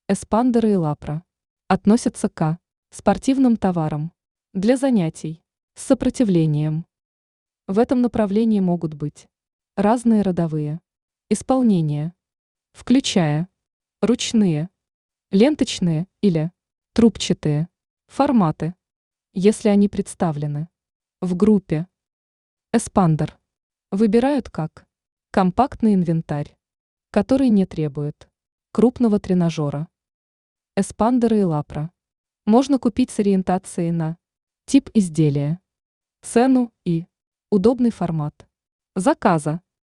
Эспандеры и лапра относятся к спортивным товарам для занятий с сопротивлением. В этом направлении могут быть разные родовые исполнения, включая ручные, ленточные или трубчатые форматы, если они представлены в группе эспандер. Выбирают как компактный инвентарь, который не требует крупного тренажера. Эспандеры и лапра можно купить с ориентацией на тип изделия, цену и удобный формат заказа.